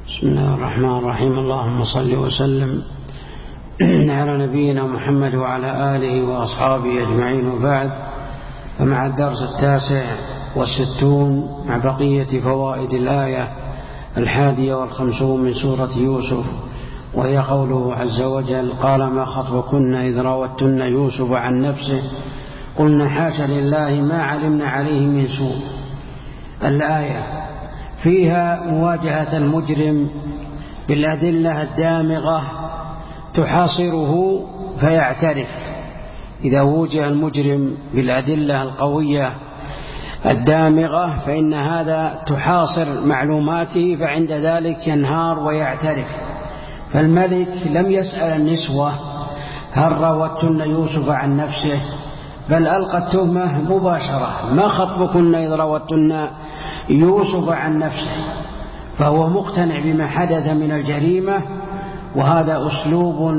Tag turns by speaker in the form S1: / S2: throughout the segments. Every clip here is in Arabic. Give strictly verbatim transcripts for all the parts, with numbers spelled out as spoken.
S1: بسم الله الرحمن الرحيم. اللهم صل وسلم على نبينا محمد وعلى آله وأصحابه أجمعين، وبعد. فمع الدرس التاسع والستون مع بقية فوائد الآية الحادية والخمسون من سورة يوسف، وهي قوله عز وجل: قال ما خطبكن إذ راوتن يوسف عن نفسه قلنا حاشا لله ما علمنا عليه من سوء. الآية فيها مواجهة المجرم بالأدلة الدامغة تحاصره فيعترف. إذا وجه المجرم بالأدلة القوية الدامغة فإن هذا تحاصر معلوماته، فعند ذلك ينهار ويعترف. فالملك لم يسأل النسوة هل راوتن يوسف عن نفسه، بل ألقى التهمة مباشرة: ما خطبكن إذ راوتن يوسف عن نفسه. فهو مقتنع بما حدث من الجريمة، وهذا أسلوب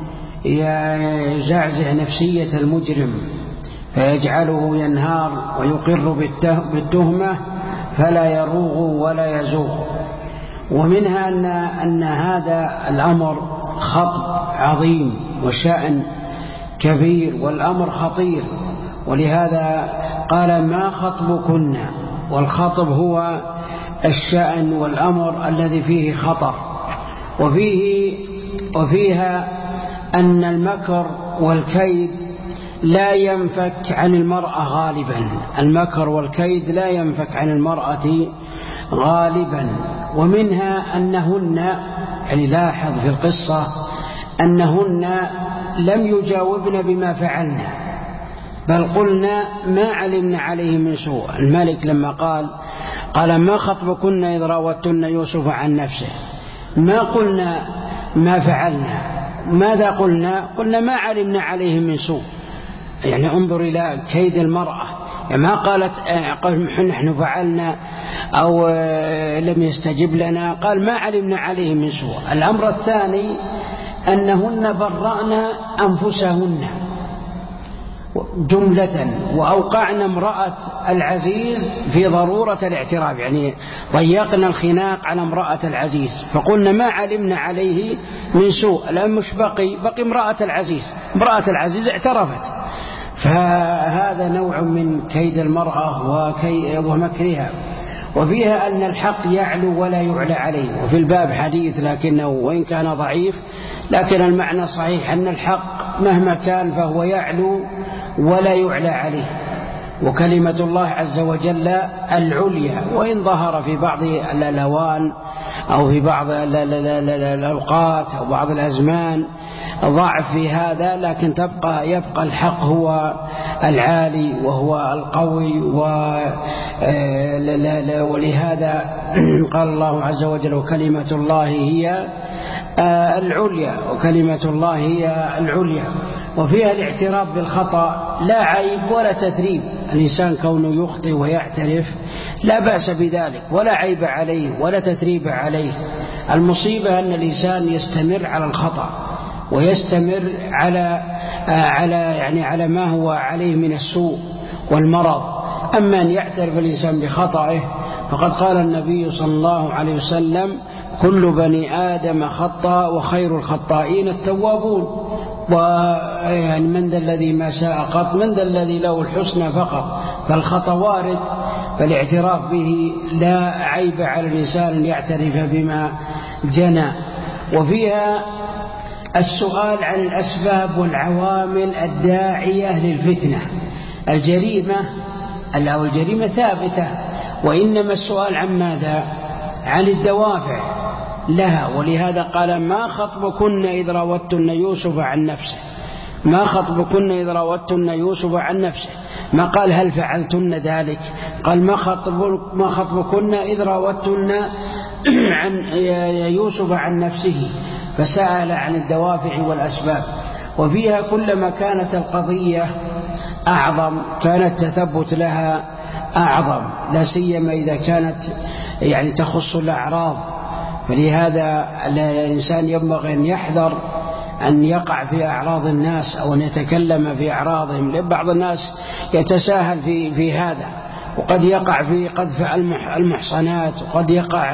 S1: يزعزع نفسية المجرم فيجعله ينهار ويقر بالتهمة فلا يروغ ولا يزوغ. ومنها أن, أن هذا الأمر خطب عظيم وشأن كبير، والأمر خطير، ولهذا قال ما خطبكن. والخطب هو الشأن والأمر الذي فيه خطر. وفيه وفيها أن المكر والكيد لا ينفك عن المرأة غالبا. المكر والكيد لا ينفك عن المرأة غالبا. ومنها أنهن، يعني لاحظ في القصة أنهن لم يجاوبن بما فعلنا، بل قلنا ما علمنا عليه من سوء. الملك لما قال قال ما خطبكن إذ راوتن يوسف عن نفسه، ما قلنا ما فعلنا. ماذا قلنا؟ قلنا ما علمنا عليه من سوء. يعني انظر إلى كيد المرأة، يعني ما قالت نحن فعلنا أو لم يستجب لنا، قال ما علمنا عليه من سوء. الأمر الثاني أنهن برأن أنفسهن جملة، وأوقعنا امرأة العزيز في ضرورة الاعتراف، يعني ضيقنا الخناق على امرأة العزيز، فقلنا ما علمنا عليه من سوء. الآن مش بقي بقي امرأة العزيز، امرأة العزيز اعترفت. فهذا نوع من كيد المرأة وكي ومكرها. وفيها أن الحق يعلو ولا يعلى عليه. وفي الباب حديث لكنه وإن كان ضعيف لكن المعنى صحيح، أن الحق مهما كان فهو يعلو ولا يعلى عليه. وكلمة الله عز وجل العليا، وإن ظهر في بعض الألوان أو في بعض الأوقات أو بعض الأزمان ضعف في هذا، لكن تبقى يبقى الحق هو العالي وهو القوي. ولهذا قال الله عز وجل وكلمة الله هي العليا، وكلمة الله هي العليا. وفيها الاعتراف بالخطأ، لا عيب ولا تثريب. الإنسان كونه يخطئ ويعترف لا بأس بذلك، ولا عيب عليه ولا تثريب عليه. المصيبة أن الإنسان يستمر على الخطأ ويستمر على على يعني على ما هو عليه من السوء والمرض. أما أن يعترف الإنسان بخطئه فقد قال النبي صلى الله عليه وسلم: كل بني آدم خطأ وخير الخطائين التوابون. ويعني من ذا الذي ما ساء قط، من ذا الذي له الحسنى فقط. فالخطأ وارد، فالاعتراف به لا عيب على الإنسان أن يعترف بما جنى. وفيها السؤال عن الأسباب والعوامل الداعية للفتنة. الجريمة أو الجريمة ثابتة، وإنما السؤال عن ماذا؟ عن الدوافع لها. ولهذا قال ما خطبكن إذ راوتن يوسف عن نفسه. ما خطبكن إذ راوتن يوسف عن نفسه، ما قال هل فعلتن ذلك، قال ما خطب ما خطبكن إذ راوتن عن يوسف عن نفسه، فسأل عن الدوافع والأسباب. وفيها كلما كانت القضية أعظم كان التثبت لها أعظم، لا سيما إذا كانت يعني تخص الأعراض. فلهذا الإنسان ينبغي أن يحذر أن يقع في أعراض الناس أو أن يتكلم في أعراضهم، لأن بعض الناس يتساهل في, في هذا، وقد يقع في قذف المحصنات، وقد يقع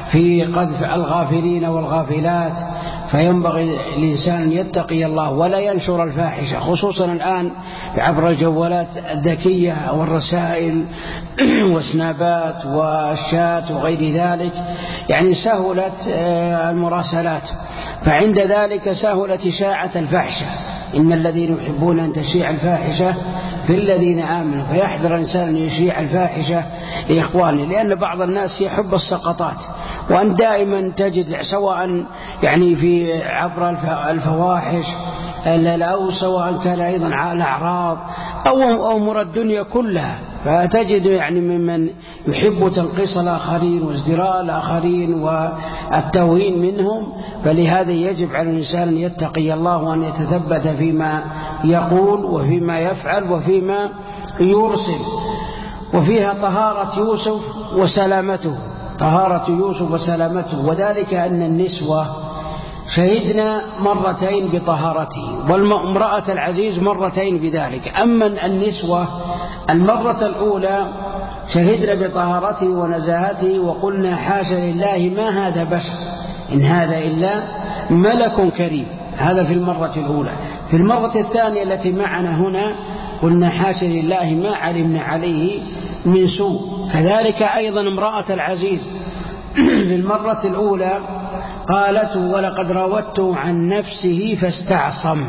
S1: في قذف الغافلين والغافلات، فينبغي الإنسان أن يتقي الله ولا ينشر الفاحشة، خصوصا الآن عبر الجوالات الذكية والرسائل والسنابات والشات وغير ذلك، يعني سهلت المراسلات، فعند ذلك سهلت إشاعة الفاحشة. إن الذين يحبون أن تشيع الفاحشة في الذين آمنوا، فيحذر الإنسان أن يشيع الفاحشة لإخوانه، لأن بعض الناس يحب السقطات، وأن دائما تجد سواء يعني في عبر الفواحش أو سواء كان أيضا على الأعراض أو أمور الدنيا كلها، فتجد يعني ممن يحب تنقيص الآخرين وازدراء الآخرين والتوهين منهم. فلهذا يجب على الإنسان أن يتقي الله وأن يتثبت فيما يقول وفيما يفعل وفيما يرسل. وفيها طهارة يوسف وسلامته، طهارة يوسف وسلامته، وذلك أن النسوة شهدنا مرتين بطهارته، والمرأة العزيز مرتين بذلك. أما النسوة المرة الأولى شهدنا بطهارته ونزاهته وقلنا حاشا لله ما هذا بشر إن هذا إلا ملك كريم، هذا في المرة الأولى. في المرة الثانية التي معنا هنا قلنا حاشا لله ما علمنا عليه من سوء. كذلك أيضا امرأة العزيز في المرة الأولى قالت ولقد راودته عن نفسه فاستعصم.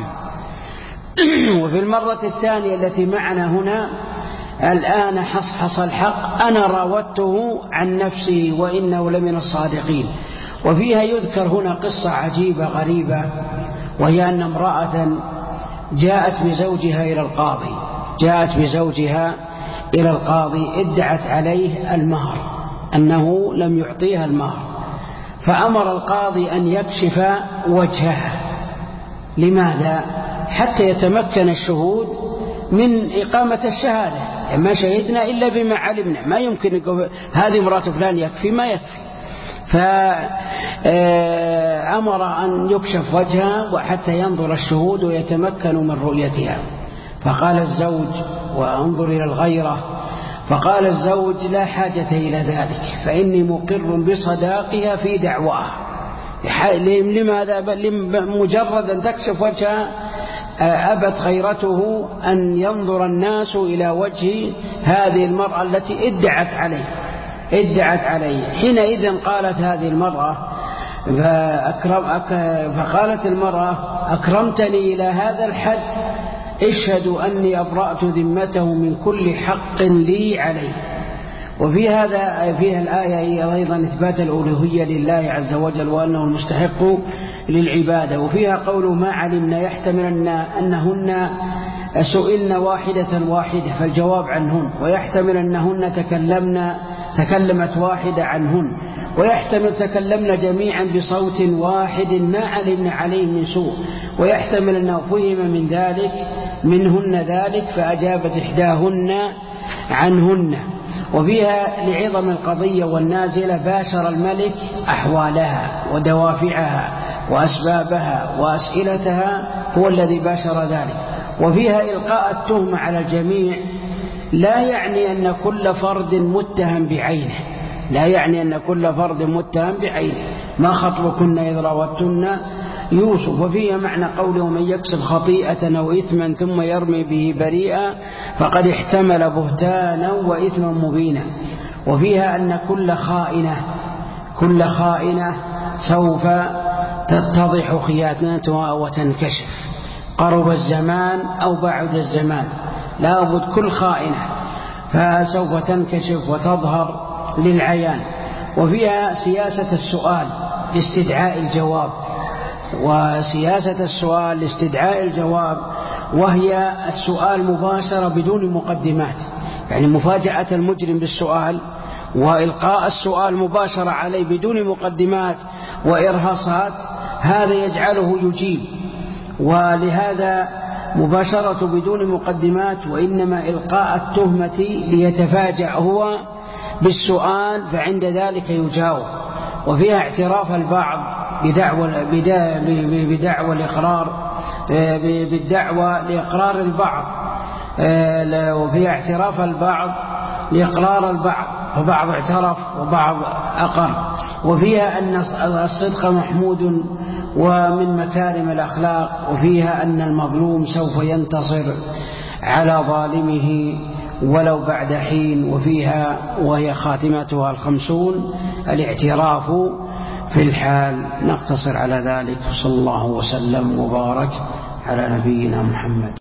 S1: وفي المرة الثانية التي معنا هنا الآن حصحص الحق أنا راودته عن نفسه وإنه لمن الصادقين. وفيها يذكر هنا قصة عجيبة غريبة، وهي أن امرأة جاءت بزوجها إلى القاضي جاءت بزوجها إلى القاضي ادعت عليه المهر، أنه لم يعطيها المهر، فأمر القاضي أن يكشف وجهها. لماذا؟ حتى يتمكن الشهود من إقامة الشهادة، يعني ما شهدنا إلا بما علمنا، ما يمكن هذه امرأة فلان يكفي ما يكفي، فأمر أن يكشف وجهها وحتى ينظر الشهود ويتمكنوا من رؤيتها. فقال الزوج وانظر إلى الغيرة، فقال الزوج لا حاجة إلى ذلك فإني مقر بصداقها في دعواها. لماذا؟ مجرد أن تكشف وجهها أبت غيرته أن ينظر الناس إلى وجه هذه المرأة التي ادعت عليه ادعت عليه حينئذ قالت هذه المرأة فأكرم فقالت المرأة أكرمتني إلى هذا الحد، اشهد أني أبرأت ذمته من كل حق لي عليه. وفي هذا فيها الآية أيضا إثبات الألوهية لله عز وجل وأنه المستحق للعبادة. وفيها قوله ما علمنا يحتمل أن أنهن سئلنا واحدة واحدة فالجواب عنهن، ويحتمل أنهن تكلمنا تكلمت واحدة عنهن، ويحتمل تكلمنا جميعا بصوت واحد ما علمنا عليه من سوء، ويحتمل أنه فهم من ذلك منهن ذلك فأجابت إحداهن عنهن. وفيها لعظم القضية والنازلة باشر الملك أحوالها ودوافعها وأسبابها وأسئلتها، هو الذي باشر ذلك. وفيها إلقاء التهمة على الجميع، لا يعني أن كل فرد متهم بعينه لا يعني أن كل فرد متهم بعينه ما خطبكن إذ راوتن يوسف. وفيها معنى قوله من يكسب خطيئة أو إثما ثم يرمي به بريئا فقد احتمل بهتانا وإثما مبينا. وفيها أن كل خائنة كل خائنة سوف تتضح خيانتها وتنكشف، قرب الزمان أو بعد الزمان لابد كل خائنة فسوف تنكشف وتظهر للعيان. وفيها سياسة السؤال لاستدعاء الجواب وسياسة السؤال لاستدعاء الجواب وهي السؤال مباشرة بدون مقدمات، يعني مفاجأة المجرم بالسؤال وإلقاء السؤال مباشرة عليه بدون مقدمات وإرهاصات، هذا يجعله يجيب. ولهذا مباشرة بدون مقدمات، وإنما إلقاء التهمة ليتفاجأ هو بالسؤال فعند ذلك يجاوب. وفيها اعتراف البعض بدعوى بدعوى الإقرار بالدعوى لإقرار البعض، وفيها اعتراف البعض لإقرار البعض، وبعض اعترف وبعض أقر. وفيها أن الصدق محمود ومن مكارم الأخلاق، وفيها أن المظلوم سوف ينتصر على ظالمه ولو بعد حين، وفيها وهي خاتمتها الخمسون الاعتراف في الحال. نقتصر على ذلك، صلى الله وسلم وبارك على نبينا محمد.